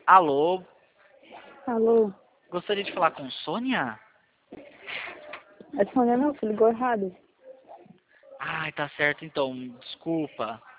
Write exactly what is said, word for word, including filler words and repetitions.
Alô, Alô? gostaria de falar com Sônia? É Sônia não, você ligou errado. Ai, tá certo então, desculpa.